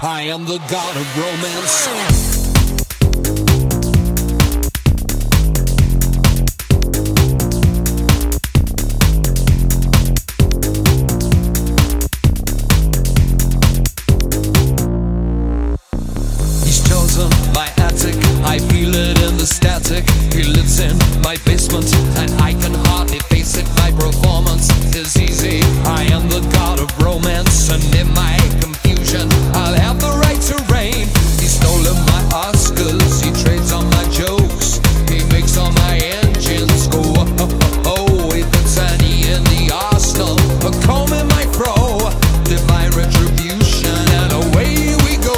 I am the god of romance. My attic, I feel it in the static. He lives in my basement, and I can hardly face it. My performance is easy. I am the god of romance, and in my confusion, I'll have the right to reign. He's stolen my Oscars, he trades on my jokes. He makes all my engines go oh, oh, oh, oh. He puts an E in the arsenal, a comb in my fro. Divine retribution, and away we go.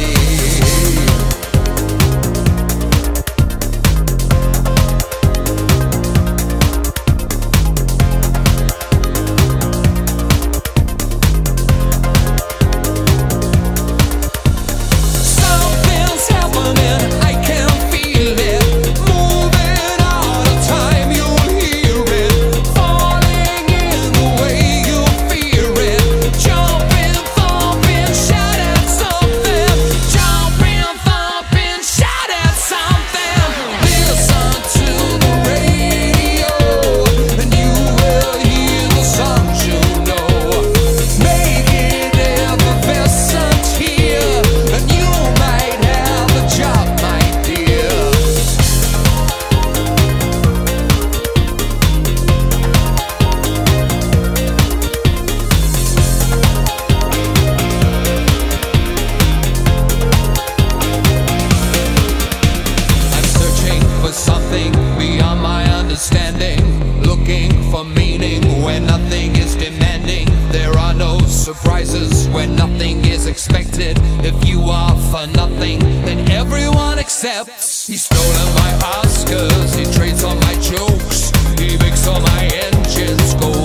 Something beyond my understanding, looking for meaning where nothing is demanding. There are no surprises when nothing is expected. If you are for nothing, then everyone accepts. He's stolen my Oscars, he trades on my jokes. He makes all my engines go